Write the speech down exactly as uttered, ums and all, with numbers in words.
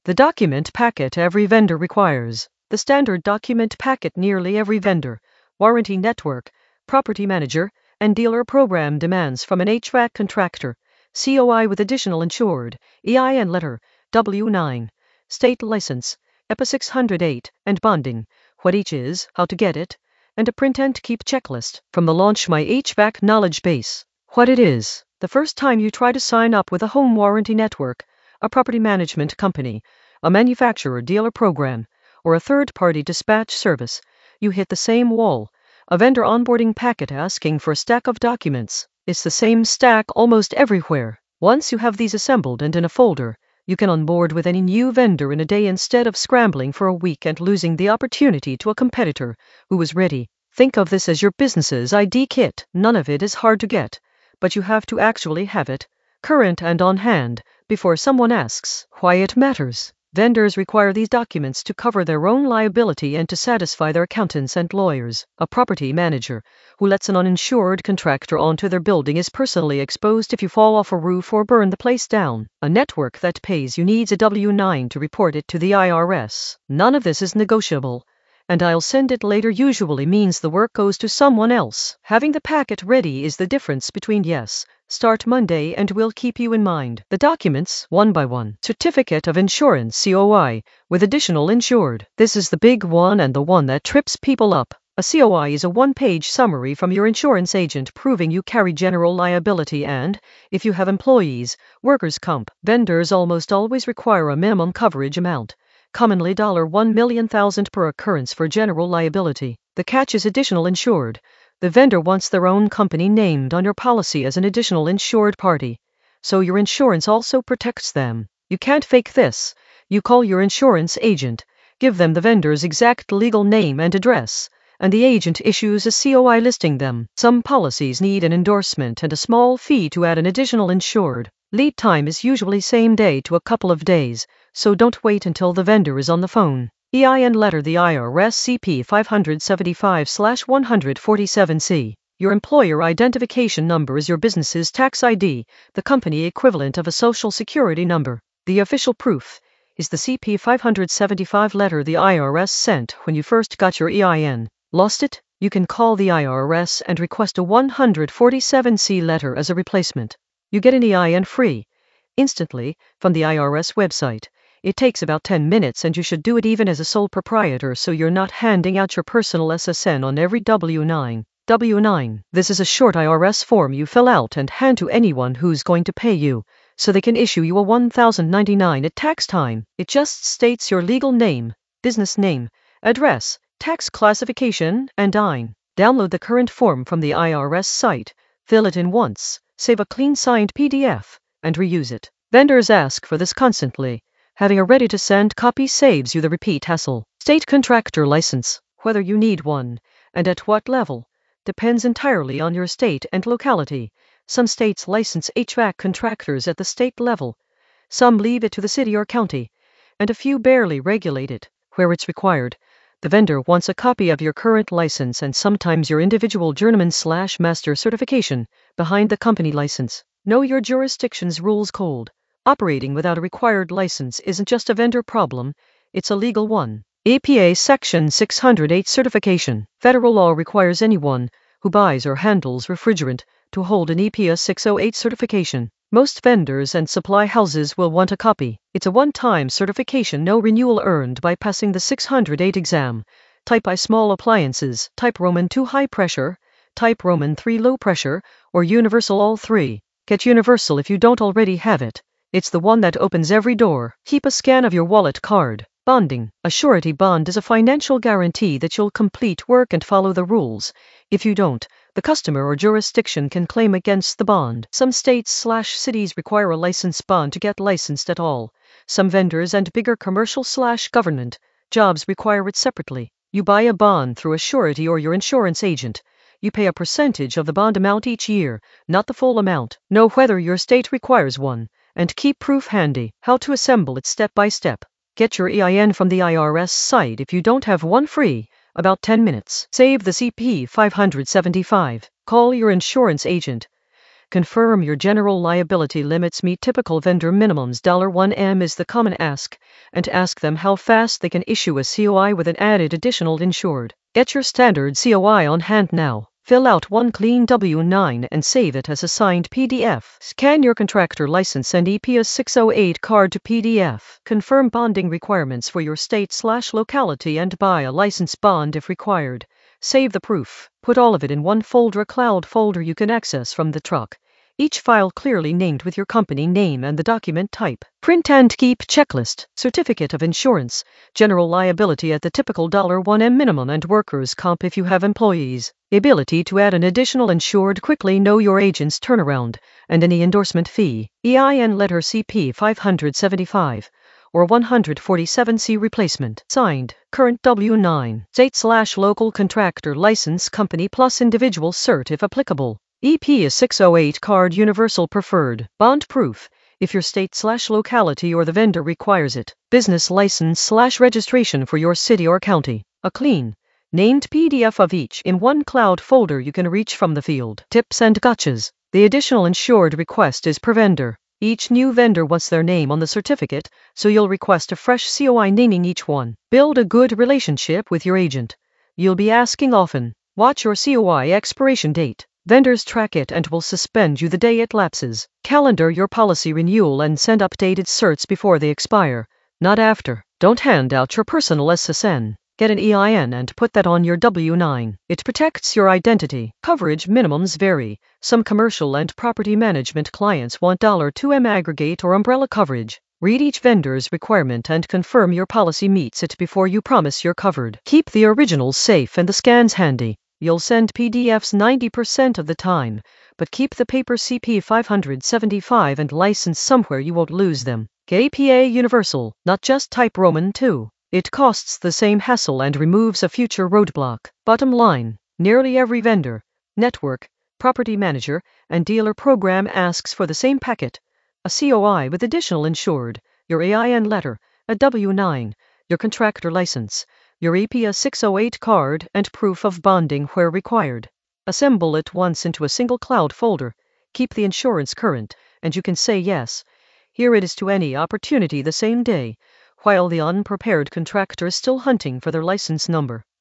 The document packet every vendor requires. The standard document packet nearly every vendor, warranty network, property manager, and dealer program demands from an H V A C contractor. C O I with additional insured, E I N letter, W nine, state license, E P A six oh eight, and bonding, what each is, how to get it, and a print and keep checklist from the Launch My H V A C knowledge base. What it is. The first time you try to sign up with a home warranty network, a property management company, a manufacturer dealer program, or a third-party dispatch service, you hit the same wall, a vendor onboarding packet asking for a stack of documents. It's the same stack almost everywhere. Once you have these assembled and in a folder, you can onboard with any new vendor in a day instead of scrambling for a week and losing the opportunity to a competitor who is ready. Think of this as your business's I D kit. None of it is hard to get, but you have to actually have it, current and on hand, before someone asks why it matters. Vendors require these documents to cover their own liability and to satisfy their accountants and lawyers. A property manager who lets an uninsured contractor onto their building is personally exposed if you fall off a roof or burn the place down. A network that pays you needs a W nine to report it to the I R S. None of this is negotiable, and I'll send it later usually means the work goes to someone else. Having the packet ready is the difference between yes, start Monday and we'll keep you in mind. The documents, one by one. Certificate of Insurance C O I, with additional insured. This is the big one and the one that trips people up. A C O I is a one-page summary from your insurance agent proving you carry general liability and, if you have employees, workers' comp. Vendors almost always require a minimum coverage amount, commonly one million thousand per occurrence for general liability. The catch is additional insured. The vendor wants their own company named on your policy as an additional insured party, so your insurance also protects them. You can't fake this. You call your insurance agent, give them the vendor's exact legal name and address, and the agent issues a C O I listing them. Some policies need an endorsement and a small fee to add an additional insured. Lead time is usually same day to a couple of days, so don't wait until the vendor is on the phone. E I N letter the I R S C P five seventy-five slash one forty-seven C. Your employer identification number is your business's tax I D, the company equivalent of a social security number. The official proof is the C P five seventy-five letter the I R S sent when you first got your E I N. Lost it? You can call the I R S and request a one forty-seven C letter as a replacement. You get an E I N free, instantly, from the I R S website. It takes about ten minutes and you should do it even as a sole proprietor so you're not handing out your personal S S N on every W nine. W nine. This is a short I R S form you fill out and hand to anyone who's going to pay you, so they can issue you a one thousand ninety-nine at tax time. It just states your legal name, business name, address, tax classification, and I N. Download the current form from the I R S site, fill it in once, save a clean signed P D F, and reuse it. Vendors ask for this constantly. Having a ready-to-send copy saves you the repeat hassle. State contractor license. Whether you need one, and at what level, depends entirely on your state and locality. Some states license H V A C contractors at the state level. Some leave it to the city or county, and a few barely regulate it. Where it's required, the vendor wants a copy of your current license and sometimes your individual journeyman slash master certification behind the company license. Know your jurisdiction's rules cold. Operating without a required license isn't just a vendor problem, it's a legal one. E P A Section six oh eight certification. Federal law requires anyone who buys or handles refrigerant to hold an E P A six oh eight certification. Most vendors and supply houses will want a copy. It's a one-time certification, no renewal earned by passing the six oh eight exam. Type I small appliances, type Roman two high pressure, type Roman three low pressure, or universal all three. Get universal if you don't already have it. It's the one that opens every door. Keep a scan of your wallet card. Bonding. A surety bond is a financial guarantee that you'll complete work and follow the rules. If you don't, the customer or jurisdiction can claim against the bond. Some states slash cities require a license bond to get licensed at all. Some vendors and bigger commercial slash government jobs require it separately. You buy a bond through a surety or your insurance agent. You pay a percentage of the bond amount each year, not the full amount. Know whether your state requires one, and keep proof handy. How to assemble it step by step. Get your E I N from the I R S site if you don't have one free, about ten minutes. Save the C P five seventy-five. Call your insurance agent. Confirm your general liability limits meet typical vendor minimums. one M is the common ask, and ask them how fast they can issue a C O I with an added additional insured. Get your standard C O I on hand now. Fill out one clean W nine and save it as a signed P D F. Scan your contractor license and E P A six oh eight card to P D F. Confirm bonding requirements for your state slash locality and buy a license bond if required. Save the proof. Put all of it in one folder, a cloud folder you can access from the truck. Each file clearly named with your company name and the document type. Print and keep checklist, certificate of insurance, general liability at the typical one M minimum and workers' comp if you have employees. Ability to add an additional insured quickly, know your agent's turnaround, and any endorsement fee. E I N letter C P five seventy-five. Or one forty-seven C replacement. Signed, current W nine. State slash local contractor license company plus individual cert if applicable. E P A six oh eight card universal preferred. Bond proof, if your state slash locality or the vendor requires it. Business license slash registration for your city or county. A clean, named P D F of each in one cloud folder you can reach from the field. Tips and gotchas. The additional insured request is per vendor. Each new vendor wants their name on the certificate, so you'll request a fresh C O I naming each one. Build a good relationship with your agent. You'll be asking often. Watch your C O I expiration date. Vendors track it and will suspend you the day it lapses. Calendar your policy renewal and send updated certs before they expire, not after. Don't hand out your personal S S N. Get an E I N and put that on your W nine. It protects your identity. Coverage minimums vary. Some commercial and property management clients want two M aggregate or umbrella coverage. Read each vendor's requirement and confirm your policy meets it before you promise you're covered. Keep the originals safe and the scans handy. You'll send P D Fs ninety percent of the time, but keep the paper C P five seventy-five and license somewhere you won't lose them. A P A Universal, not just type Roman two. It costs the same hassle and removes a future roadblock. Bottom line, nearly every vendor, network, property manager, and dealer program asks for the same packet. A C O I with additional insured, your E I N letter, a W nine, your contractor license, your E P A six oh eight card, and proof of bonding where required. Assemble it once into a single cloud folder. Keep the insurance current, and you can say yes. Here it is to any opportunity the same day, while the unprepared contractor is still hunting for their license number.